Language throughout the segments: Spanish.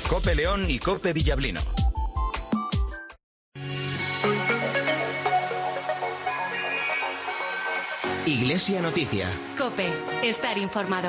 COPE León y COPE Villablino. Iglesia Noticia. COPE. Estar informado.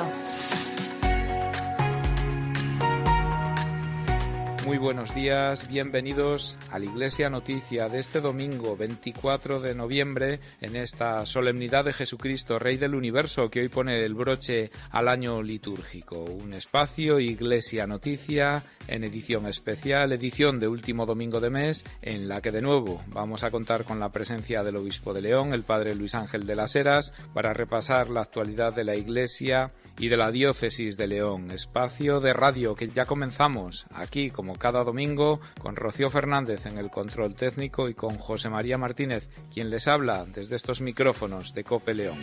Muy buenos días, bienvenidos a la Iglesia Noticia de este domingo 24 de noviembre en esta solemnidad de Jesucristo, Rey del Universo, que hoy pone el broche al año litúrgico. Un espacio, Iglesia Noticia, en edición especial, edición de último domingo de mes, en la que de nuevo vamos a contar con la presencia del Obispo de León, el Padre Luis Ángel de las Heras, para repasar la actualidad de la Iglesia y de la Diócesis de León. Espacio de radio que ya comenzamos aquí, como cada domingo, con Rocío Fernández en el control técnico y con José María Martínez, quien les habla desde estos micrófonos de COPE León.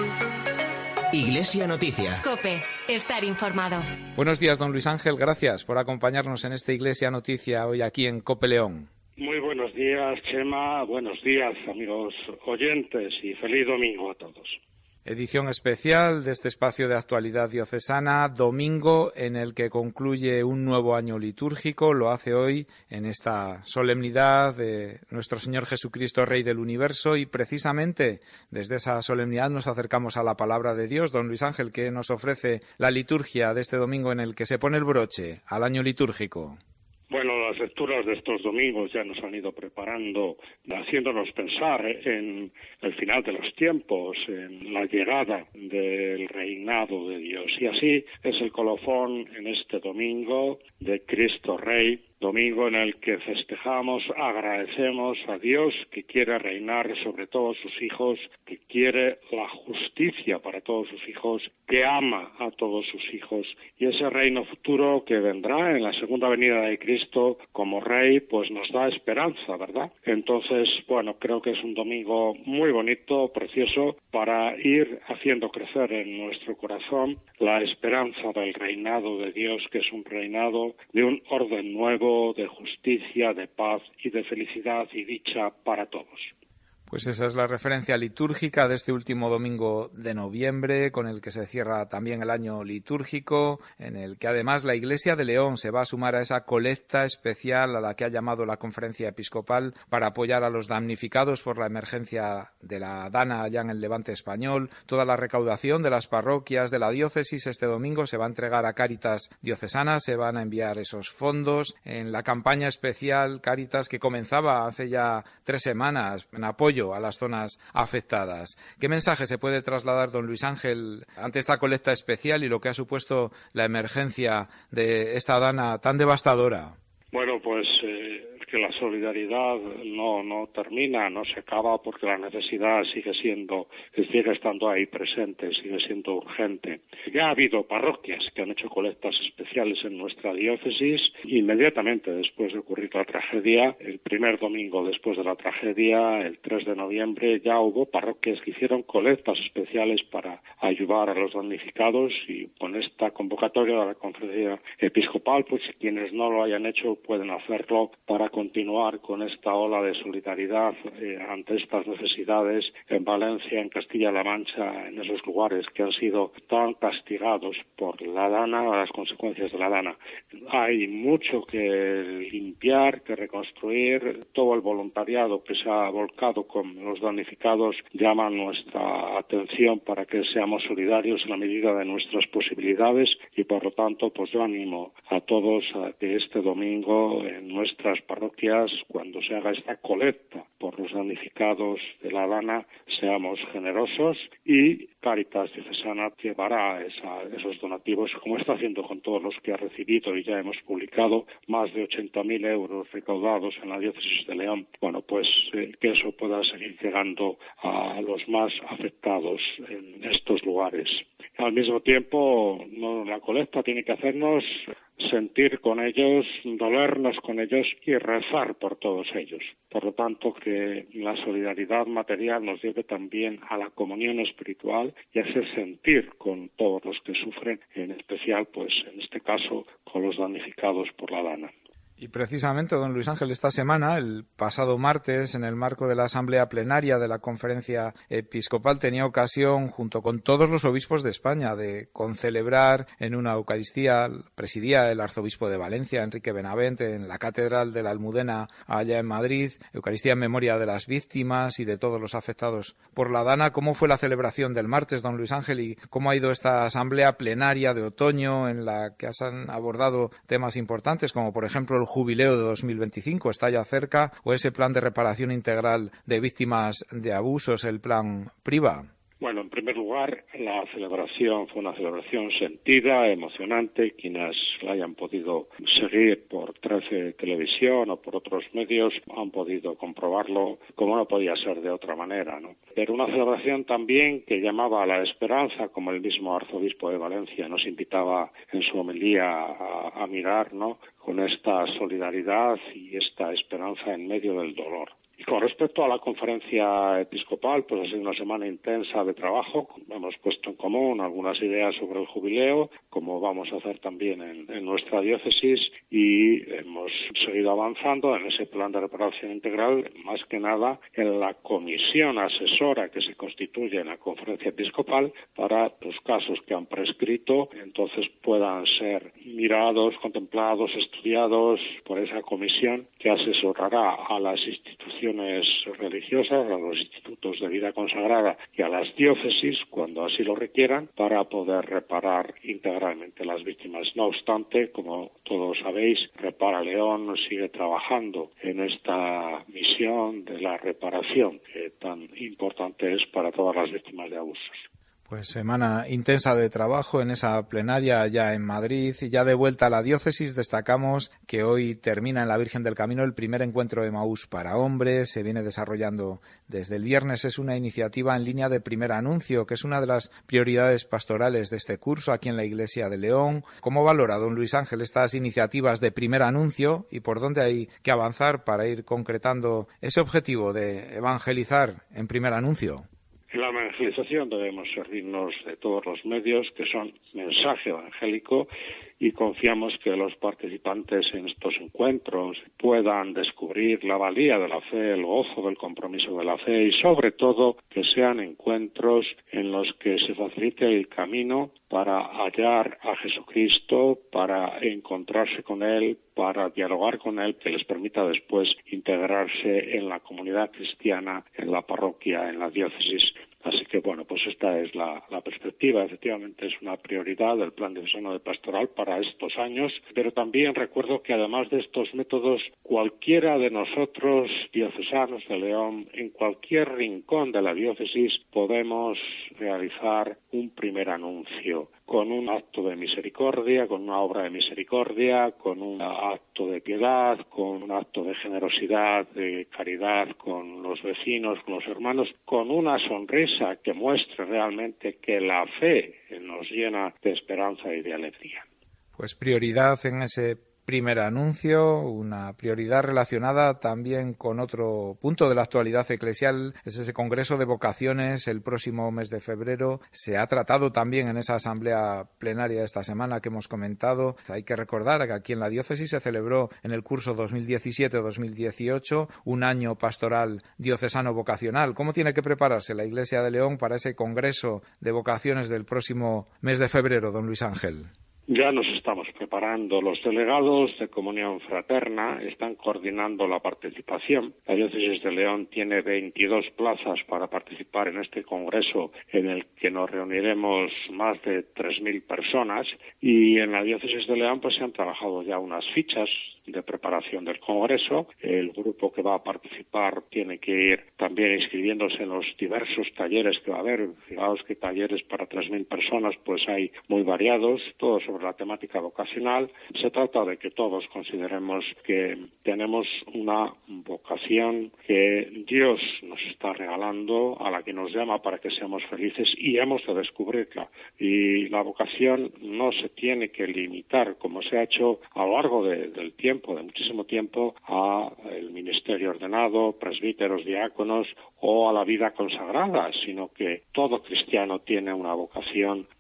Iglesia Noticia. COPE. Estar informado. Buenos días, don Luis Ángel. Gracias por acompañarnos en esta Iglesia Noticia hoy aquí en COPE León. Muy buenos días, Chema. Buenos días, amigos oyentes, y feliz domingo a todos. Edición especial de este espacio de actualidad diocesana, domingo en el que concluye un nuevo año litúrgico. Lo hace hoy en esta solemnidad de nuestro Señor Jesucristo, Rey del Universo, y precisamente desde esa solemnidad nos acercamos a la palabra de Dios. Don Luis Ángel, ¿qué nos ofrece la liturgia de este domingo en el que se pone el broche al año litúrgico? Bueno, las lecturas de estos domingos ya nos han ido preparando, haciéndonos pensar en el final de los tiempos, en la llegada del reinado de Dios. Y así es el colofón en este domingo de Cristo Rey, domingo en el que festejamos, agradecemos a Dios que quiere reinar sobre todos sus hijos, que quiere la justicia para todos sus hijos, que ama a todos sus hijos, y ese reino futuro que vendrá en la segunda venida de Cristo como Rey, pues nos da esperanza, ¿verdad? Entonces, bueno, creo que es un domingo muy bonito, precioso, para ir haciendo crecer en nuestro corazón la esperanza del reinado de Dios, que es un reinado de un orden nuevo, de justicia, de paz y de felicidad y dicha para todos. Pues esa es la referencia litúrgica de este último domingo de noviembre, con el que se cierra también el año litúrgico, en el que además la Iglesia de León se va a sumar a esa colecta especial a la que ha llamado la Conferencia Episcopal para apoyar a los damnificados por la emergencia de la Dana allá en el Levante español. Toda la recaudación de las parroquias de la diócesis este domingo se va a entregar a Cáritas Diocesana, se van a enviar esos fondos en la campaña especial Cáritas que comenzaba hace ya 3 semanas en apoyo a las zonas afectadas. ¿Qué mensaje se puede trasladar, don Luis Ángel, ante esta colecta especial y lo que ha supuesto la emergencia de esta dana tan devastadora? Bueno, pues que la solidaridad no termina, no se acaba, porque la necesidad sigue estando ahí presente, sigue siendo urgente. Ya ha habido parroquias que han hecho colectas especiales en nuestra diócesis inmediatamente después de ocurrir la tragedia. El primer domingo después de la tragedia, el 3 de noviembre, ya hubo parroquias que hicieron colectas especiales para ayudar a los damnificados, y con esta convocatoria de la Conferencia Episcopal, pues quienes no lo hayan hecho pueden hacerlo para continuar con esta ola de solidaridad ante estas necesidades en Valencia, en Castilla-La Mancha, en esos lugares que han sido tan castigados por la dana, las consecuencias de la dana. Hay mucho que limpiar, que reconstruir. Todo el voluntariado que se ha volcado con los damnificados llama nuestra atención para que seamos solidarios en la medida de nuestras posibilidades, y por lo tanto pues yo animo a todos a que este domingo en nuestras parroquias, cuando se haga esta colecta por los damnificados de la dana, seamos generosos, y Cáritas Diocesana llevará esos donativos, como está haciendo con todos los que ha recibido, y ya hemos publicado más de 80.000 euros recaudados en la diócesis de León. Bueno, pues que eso pueda seguir llegando a los más afectados en estos lugares. Al mismo tiempo, la colecta tiene que hacernos sentir con ellos, dolernos con ellos y rezar por todos ellos. Por lo tanto, que la solidaridad material nos lleve también a la comunión espiritual y a ese sentir con todos los que sufren, en especial, pues en este caso, con los damnificados por la dana. Y precisamente, don Luis Ángel, esta semana, el pasado martes, en el marco de la Asamblea Plenaria de la Conferencia Episcopal, tenía ocasión, junto con todos los obispos de España, de concelebrar en una Eucaristía, presidía el arzobispo de Valencia, Enrique Benavente, en la Catedral de la Almudena, allá en Madrid, Eucaristía en memoria de las víctimas y de todos los afectados por la Dana. ¿Cómo fue la celebración del martes, don Luis Ángel, y cómo ha ido esta Asamblea Plenaria de otoño en la que se han abordado temas importantes, como por ejemplo el jubileo de 2025, está ya cerca, o ese plan de reparación integral de víctimas de abusos, el plan PRIVA? Bueno, en primer lugar, la celebración fue una celebración sentida, emocionante. Quienes la hayan podido seguir por 13 Televisión o por otros medios han podido comprobarlo como no podía ser de otra manera, ¿no? Pero una celebración también que llamaba a la esperanza, como el mismo arzobispo de Valencia nos invitaba en su homilía a mirar, ¿no?, con esta solidaridad y esta esperanza en medio del dolor. Y con respecto a la conferencia episcopal, pues ha sido una semana intensa de trabajo. Hemos puesto en común algunas ideas sobre el jubileo, como vamos a hacer también en nuestra diócesis, y hemos seguido avanzando en ese plan de reparación integral, más que nada en la comisión asesora que se constituye en la conferencia episcopal para los casos que han prescrito, entonces puedan ser mirados, contemplados, estudiados por esa comisión que asesorará a las instituciones religiosas, a los institutos de vida consagrada y a las diócesis, cuando así lo requieran, para poder reparar integralmente las víctimas. No obstante, como todos sabéis, Repara León sigue trabajando en esta misión de la reparación, que tan importante es para todas las víctimas de abusos. Pues semana intensa de trabajo en esa plenaria ya en Madrid, y ya de vuelta a la diócesis destacamos que hoy termina en la Virgen del Camino el primer encuentro de Emaús para hombres. Se viene desarrollando desde el viernes, es una iniciativa en línea de primer anuncio, que es una de las prioridades pastorales de este curso aquí en la Iglesia de León. ¿Cómo valora don Luis Ángel estas iniciativas de primer anuncio y por dónde hay que avanzar para ir concretando ese objetivo de evangelizar en primer anuncio? En la evangelización debemos servirnos de todos los medios que son mensaje evangélico, y confiamos que los participantes en estos encuentros puedan descubrir la valía de la fe, el gozo del compromiso de la fe, y sobre todo que sean encuentros en los que se facilite el camino para hallar a Jesucristo, para encontrarse con Él, para dialogar con Él, que les permita después integrarse en la comunidad cristiana, en la parroquia, en la diócesis. Así que, bueno, pues esta es la perspectiva. Efectivamente es una prioridad del Plan Diocesano de Pastoral para estos años, pero también recuerdo que además de estos métodos, cualquiera de nosotros, diocesanos de León, en cualquier rincón de la diócesis, podemos realizar un primer anuncio con un acto de misericordia, con una obra de misericordia, con un acto de piedad, con un acto de generosidad, de caridad con los vecinos, con los hermanos, con una sonrisa que muestre realmente que la fe nos llena de esperanza y de alegría. Pues prioridad en ese primer anuncio, una prioridad relacionada también con otro punto de la actualidad eclesial, es ese Congreso de Vocaciones el próximo mes de febrero. Se ha tratado también en esa asamblea plenaria esta semana que hemos comentado. Hay que recordar que aquí en la diócesis se celebró en el curso 2017-2018 un año pastoral diocesano vocacional. ¿Cómo tiene que prepararse la Iglesia de León para ese Congreso de Vocaciones del próximo mes de febrero, don Luis Ángel? Ya nos estamos preparando. Los delegados de Comunión Fraterna están coordinando la participación. La Diócesis de León tiene 22 plazas para participar en este congreso, en el que nos reuniremos más de 3.000 personas, y en la Diócesis de León pues se han trabajado ya unas fichas de preparación del congreso. El grupo que va a participar tiene que ir también inscribiéndose en los diversos talleres que va a haber. Fijaos que talleres para 3.000 personas pues hay muy variados, todos sobre la temática vocacional. Se trata de que todos consideremos que tenemos una vocación que Dios nos está regalando, a la que nos llama para que seamos felices, y hemos de descubrirla. Y la vocación no se tiene que limitar, como se ha hecho a lo largo del tiempo, de muchísimo tiempo, a el ministerio ordenado, presbíteros, diáconos o a la vida consagrada, sino que todo cristiano tiene una vocación,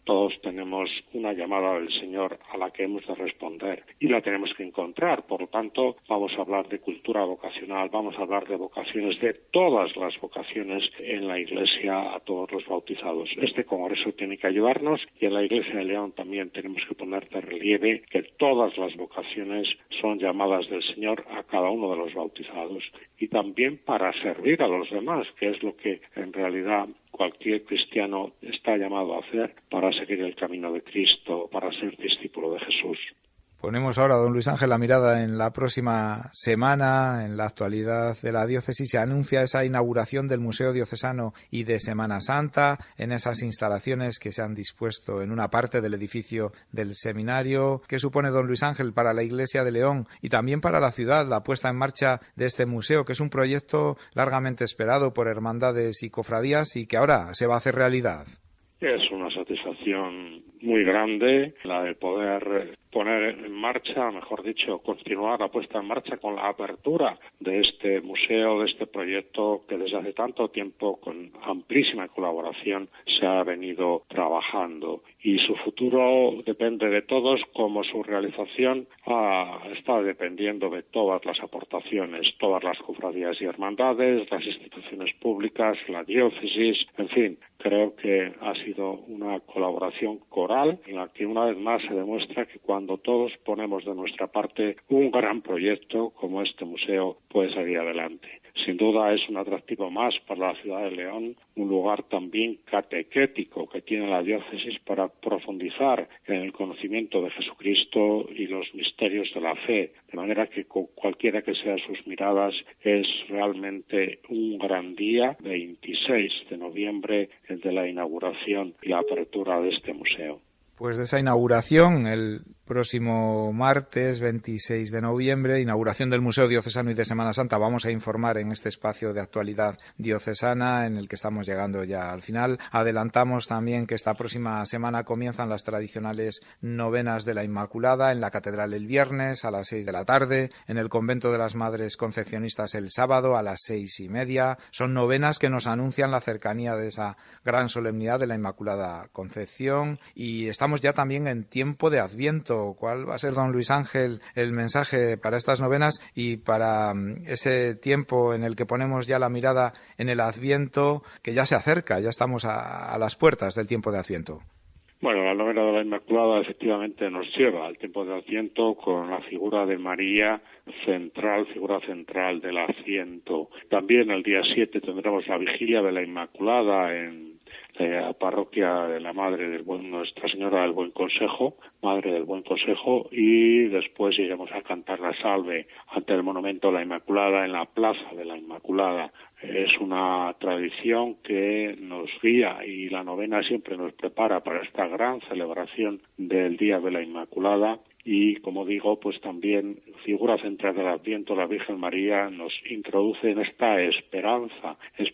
Todos tenemos una llamada del Señor a la que hemos de responder y la tenemos que encontrar. Por lo tanto, vamos a hablar de cultura vocacional, vamos a hablar de vocaciones, de todas las vocaciones en la Iglesia a todos los bautizados. Este congreso tiene que ayudarnos y en la Iglesia de León también tenemos que poner de relieve que todas las vocaciones son llamadas del Señor a cada uno de los bautizados y también para servir a los demás, que es lo que en realidad cualquier cristiano está llamado a hacer para seguir el camino de Cristo, para ser discípulo de Jesús. Ponemos ahora, don Luis Ángel, la mirada en la próxima semana, en la actualidad de la diócesis. Se anuncia esa inauguración del Museo Diocesano y de Semana Santa en esas instalaciones que se han dispuesto en una parte del edificio del seminario. ¿Qué supone, don Luis Ángel, para la Iglesia de León y también para la ciudad la puesta en marcha de este museo, que es un proyecto largamente esperado por hermandades y cofradías y que ahora se va a hacer realidad? Es una satisfacción muy grande la de poder poner en marcha, mejor dicho, continuar la puesta en marcha con la apertura de este museo, de este proyecto que desde hace tanto tiempo, con amplísima colaboración, se ha venido trabajando. Y su futuro depende de todos, como su realización está dependiendo de todas las aportaciones, todas las cofradías y hermandades, las instituciones públicas, la diócesis, en fin. Creo que ha sido una colaboración coral en la que una vez más se demuestra que cuando todos ponemos de nuestra parte un gran proyecto como este museo puede salir adelante. Sin duda es un atractivo más para la ciudad de León, un lugar también catequético que tiene la diócesis para profundizar en el conocimiento de Jesucristo y los misterios de la fe, de manera que cualquiera que sean sus miradas es realmente un gran día, 26 de noviembre, el de la inauguración y la apertura de este museo. Pues de esa inauguración, el próximo martes 26 de noviembre, inauguración del Museo Diocesano y de Semana Santa, vamos a informar en este espacio de actualidad diocesana en el que estamos llegando ya al final. Adelantamos también que esta próxima semana comienzan las tradicionales novenas de la Inmaculada en la Catedral el viernes a las 6 de la tarde, en el Convento de las Madres Concepcionistas el sábado a las 6:30. Son novenas que nos anuncian la cercanía de esa gran solemnidad de la Inmaculada Concepción y estamos ya también en tiempo de Adviento. ¿Cuál va a ser, don Luis Ángel, el mensaje para estas novenas y para ese tiempo en el que ponemos ya la mirada en el Adviento, que ya se acerca, ya estamos a las puertas del tiempo de Adviento? Bueno, la novena de la Inmaculada efectivamente nos lleva al tiempo de Adviento con la figura de María figura central del Adviento. También el día 7 tendremos la vigilia de la Inmaculada en la parroquia de la Madre del Nuestra Señora del Buen Consejo, Madre del Buen Consejo, y después iremos a cantar la salve ante el monumento de la Inmaculada en la Plaza de la Inmaculada. Es una tradición que nos guía y la novena siempre nos prepara para esta gran celebración del Día de la Inmaculada. Y, como digo, pues también figura central del Adviento, la Virgen María nos introduce en esta esperanza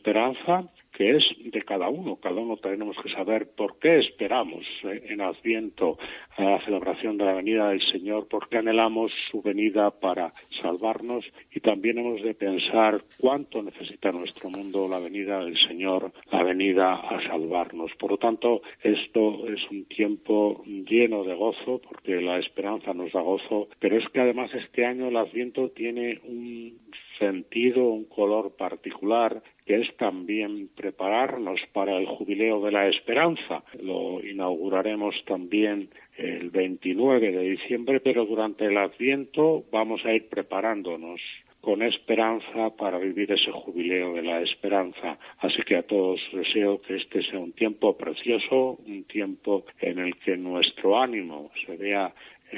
que es de cada uno tenemos que saber por qué esperamos en Adviento a la celebración de la venida del Señor, por qué anhelamos su venida para salvarnos y también hemos de pensar cuánto necesita nuestro mundo la venida del Señor, la venida a salvarnos. Por lo tanto, esto es un tiempo lleno de gozo porque la esperanza nos da gozo, pero es que además este año el Adviento tiene un sentido, un color particular, que es también prepararnos para el Jubileo de la Esperanza. Lo inauguraremos también el 29 de diciembre, pero durante el Adviento vamos a ir preparándonos con esperanza para vivir ese Jubileo de la Esperanza. Así que a todos deseo que este sea un tiempo precioso, un tiempo en el que nuestro ánimo se vea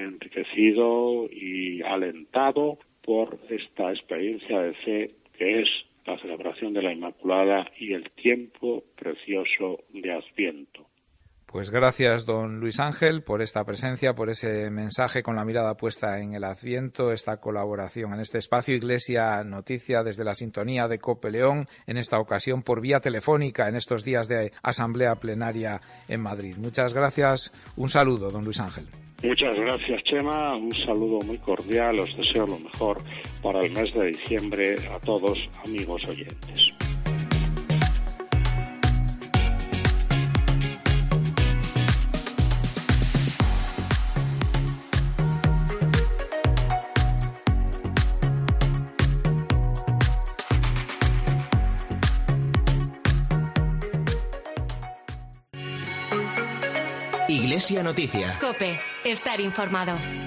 enriquecido y alentado por esta experiencia de fe que es la celebración de la Inmaculada y el tiempo precioso de Adviento. Pues gracias, don Luis Ángel, por esta presencia, por ese mensaje con la mirada puesta en el Adviento, esta colaboración en este espacio Iglesia Noticia desde la sintonía de COPE León, en esta ocasión por vía telefónica en estos días de asamblea plenaria en Madrid. Muchas gracias, un saludo, don Luis Ángel. Muchas gracias, Chema, un saludo muy cordial, os deseo lo mejor para el mes de diciembre a todos, amigos oyentes. Iglesia Noticia. COPE. Estar informado.